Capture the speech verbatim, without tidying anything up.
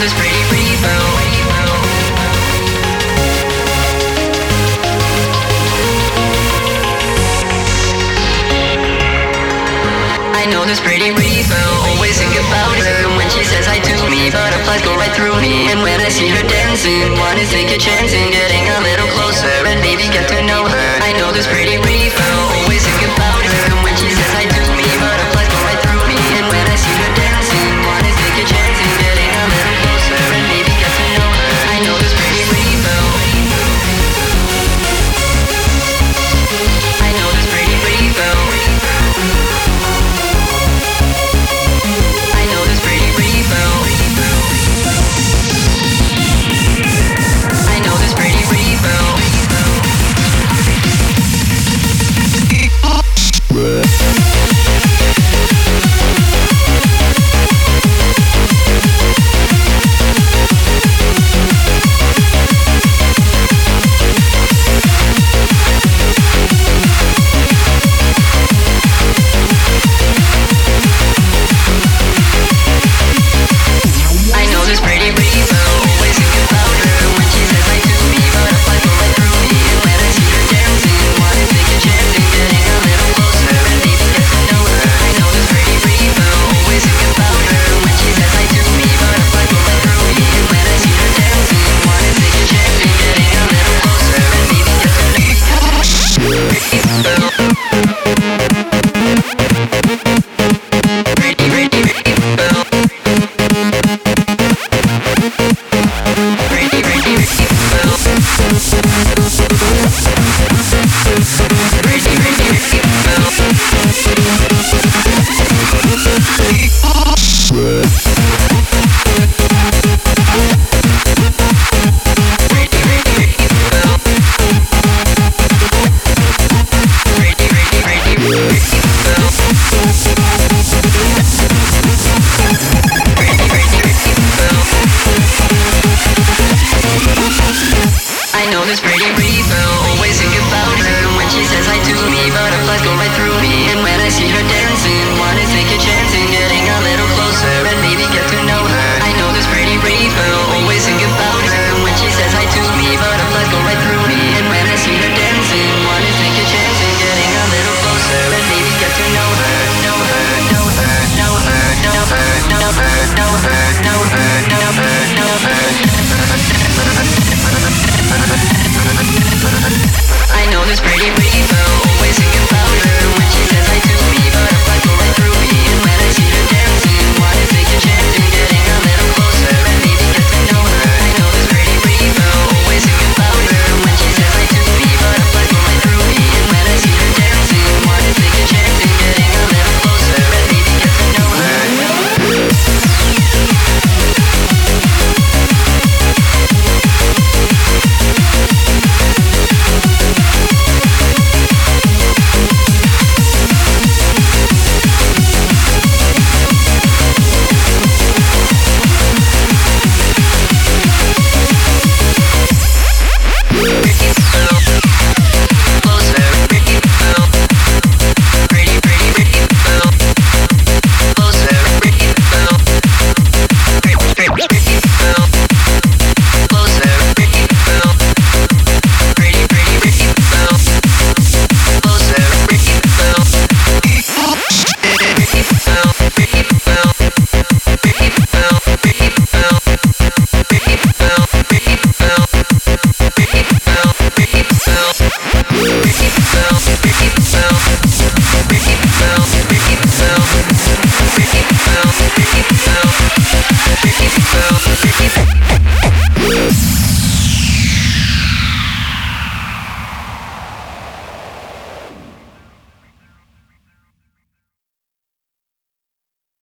this pretty repo. I know this pretty repo. Always think about her when she says I do me. Butterflies go right through me. And when I see her dancing, wanna take a chance in getting a little closer and maybe get to know her. I know this pretty repo. Always think about her when she says I do me. Butterflies go right through me. And when I see her dancing, wanna take a chance in getting a little closer and maybe get to know her. I know this pretty repo. I know this pretty repo. I know this pretty repo. I know this pretty repo. I know this pretty repo. Always think about her when she says I do me. Butterflies go right through me. And when I see her dancing, wanna take a chance in getting a little closer and maybe get to know her. I know this pretty repo. Always think about her when she says I do me. Butterflies go right through me. And when I see her dancing, wanna take a chance in getting a little closer and maybe get to know her. Pretty, pretty repo. Pretty, pretty repo. Pretty, pretty I know this pretty repo. Always think about her when she says I do me. Butterflies go right through me. And when I see her dancing, wanna take a chance in getting a little closer and maybe get to know her. I know this pretty repo. Always think about her when she says I do me. Butterflies go right through me. And when I see her dancing, wanna take a chance in getting a little closer and maybe get to know her. Know her, know her, know her, know her, know her, know her, know her, know her, know her. I know this pretty